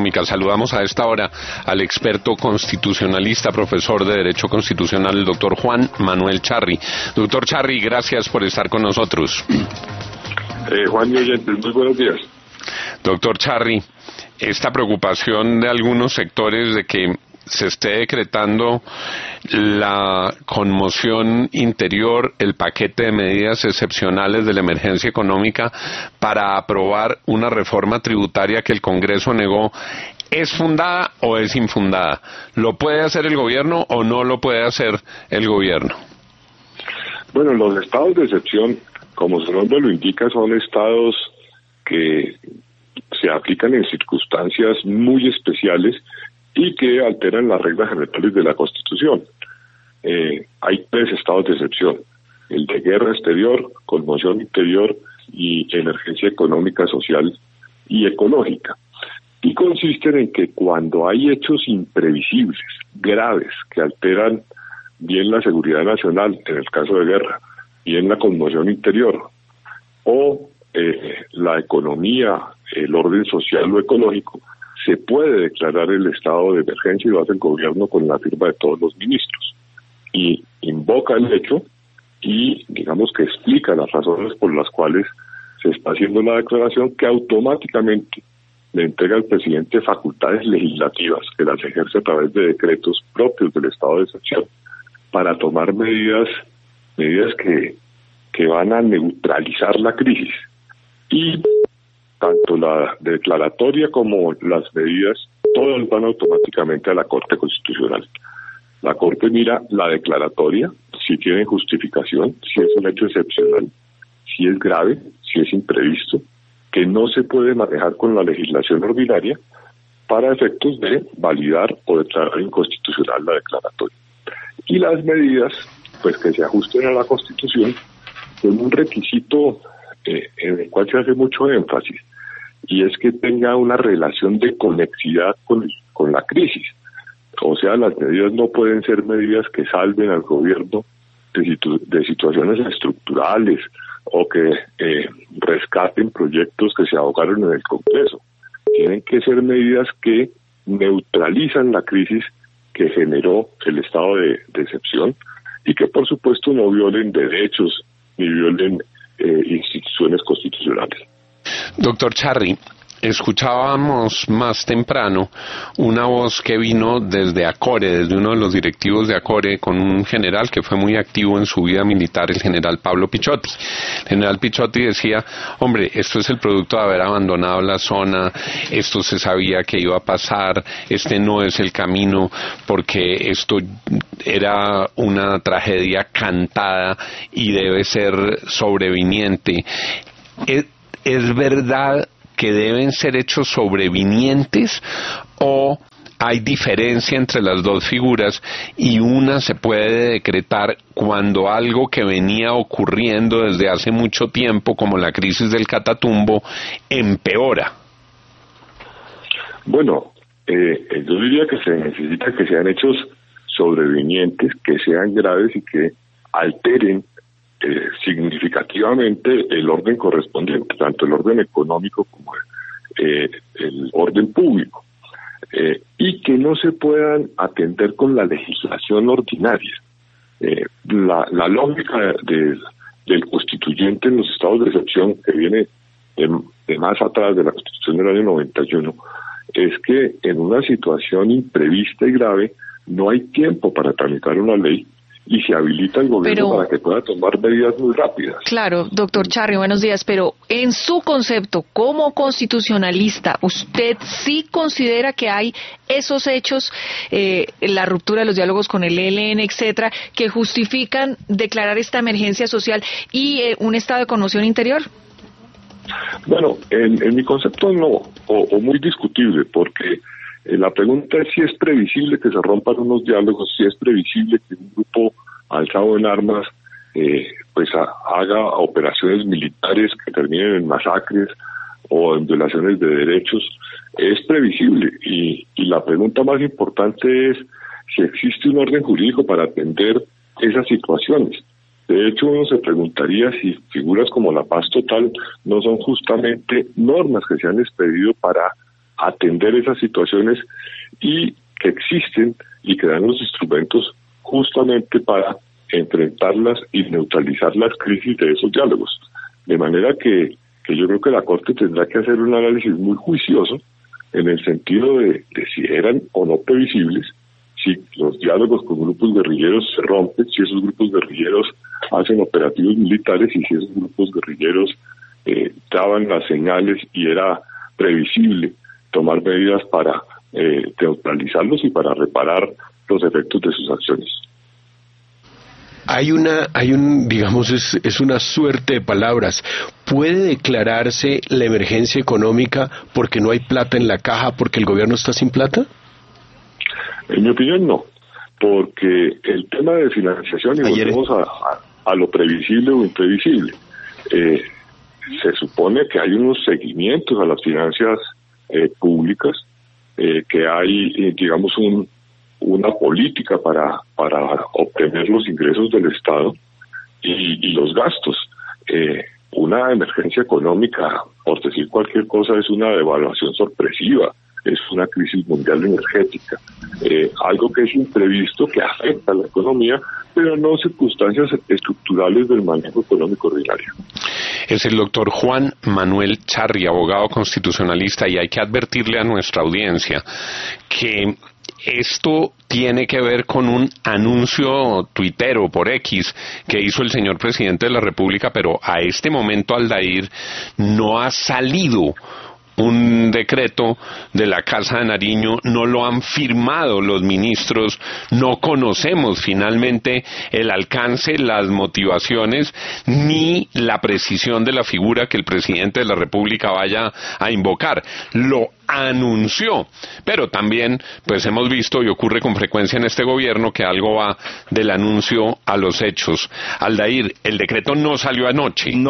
Económica. Saludamos a esta hora al experto constitucionalista, profesor de Derecho Constitucional, el doctor Juan Manuel Charri. Doctor Charri, gracias por estar con nosotros. Juan y oyentes, muy buenos días. Doctor Charri, esta preocupación de algunos sectores de que se esté decretando la conmoción interior, el paquete de medidas excepcionales de la emergencia económica para aprobar una reforma tributaria que el Congreso negó, ¿es fundada o es infundada? ¿Lo puede hacer el gobierno o no lo puede hacer el gobierno? Bueno, los estados de excepción, como su nombre lo indica, son estados que se aplican en circunstancias muy especiales y que alteran las reglas generales de la Constitución. Hay 3 estados de excepción: el de guerra exterior, conmoción interior y emergencia económica, social y ecológica. Y consisten en que cuando hay hechos imprevisibles, graves, que alteran bien la seguridad nacional, en el caso de guerra, bien la conmoción interior, o la economía, el orden social o ecológico, se puede declarar el estado de emergencia y lo hace el gobierno con la firma de todos los ministros. Y invoca el hecho y, digamos, que explica las razones por las cuales se está haciendo la declaración, que automáticamente le entrega al presidente facultades legislativas que las ejerce a través de decretos propios del estado de excepción para tomar medidas que van a neutralizar la crisis. Y tanto la declaratoria como las medidas, todas van automáticamente a la Corte Constitucional. La Corte mira la declaratoria, si tiene justificación, si es un hecho excepcional, si es grave, si es imprevisto, que no se puede manejar con la legislación ordinaria para efectos de validar o declarar inconstitucional la declaratoria. Y las medidas, pues que se ajusten a la Constitución, con un requisito en el cual se hace mucho énfasis, y es que tenga una relación de conexidad con la crisis. O sea, las medidas no pueden ser medidas que salven al gobierno de situaciones estructurales o que rescaten proyectos que se ahogaron en el Congreso. Tienen que ser medidas que neutralizan la crisis que generó el estado de excepción y que, por supuesto, no violen derechos ni violen instituciones constitucionales. Doctor Charri, escuchábamos más temprano una voz que vino desde Acore, desde uno de los directivos de Acore, con un general que fue muy activo en su vida militar, el general Pablo Pichotti. El general Pichotti decía, hombre, esto es el producto de haber abandonado la zona, esto se sabía que iba a pasar, este no es el camino, porque esto era una tragedia cantada y debe ser sobreviniente. ¿Es verdad que deben ser hechos sobrevinientes o hay diferencia entre las dos figuras y una se puede decretar cuando algo que venía ocurriendo desde hace mucho tiempo, como la crisis del Catatumbo, empeora? Bueno, yo diría que se necesita que sean hechos sobrevinientes, que sean graves y que alteren significativamente el orden correspondiente, tanto el orden económico como el orden público, y que no se puedan atender con la legislación ordinaria. La lógica del constituyente en los estados de excepción, que viene de más atrás de la Constitución del año 91, es que en una situación imprevista y grave no hay tiempo para tramitar una ley y se habilita el gobierno para que pueda tomar medidas muy rápidas. Claro, doctor Charri, buenos días, pero en su concepto como constitucionalista, ¿usted sí considera que hay esos hechos, la ruptura de los diálogos con el ELN, etcétera, que justifican declarar esta emergencia social y un estado de conmoción interior? Bueno, en mi concepto no, o muy discutible, porque la pregunta es si es previsible que se rompan unos diálogos, si es previsible que un grupo alzado en armas haga operaciones militares que terminen en masacres o en violaciones de derechos. Es previsible y la pregunta más importante es si existe un orden jurídico para atender esas situaciones. De hecho, uno se preguntaría si figuras como la paz total no son justamente normas que se han expedido para atender esas situaciones y que existen y que dan los instrumentos justamente para enfrentarlas y neutralizar las crisis de esos diálogos. De manera que yo creo que la Corte tendrá que hacer un análisis muy juicioso en el sentido de si eran o no previsibles, si los diálogos con grupos guerrilleros se rompen, si esos grupos guerrilleros hacen operativos militares y si esos grupos guerrilleros daban las señales y era previsible tomar medidas para neutralizarlos y para reparar los efectos de sus acciones. Digamos, es una suerte de palabras. ¿Puede declararse la emergencia económica porque no hay plata en la caja, porque el gobierno está sin plata? En mi opinión, no, porque el tema de financiación, y volvemos a lo previsible o imprevisible, se supone que hay unos seguimientos a las finanzas públicas, que hay, digamos, una política para obtener los ingresos del Estado y los gastos. Una emergencia económica, por decir cualquier cosa, es una devaluación sorpresiva, es una crisis mundial energética, algo que es imprevisto, que afecta a la economía, pero no circunstancias estructurales del manejo económico ordinario. Es el doctor Juan Manuel Charri, abogado constitucionalista, y hay que advertirle a nuestra audiencia que esto tiene que ver con un anuncio tuitero por X que hizo el señor presidente de la República, pero a este momento, Aldair, no ha salido un decreto de la Casa de Nariño, no lo han firmado los ministros, no conocemos finalmente el alcance, las motivaciones, ni la precisión de la figura que el presidente de la República vaya a invocar. Lo anunció, pero también pues hemos visto, y ocurre con frecuencia en este gobierno, que algo va del anuncio a los hechos. Aldair, el decreto no salió anoche.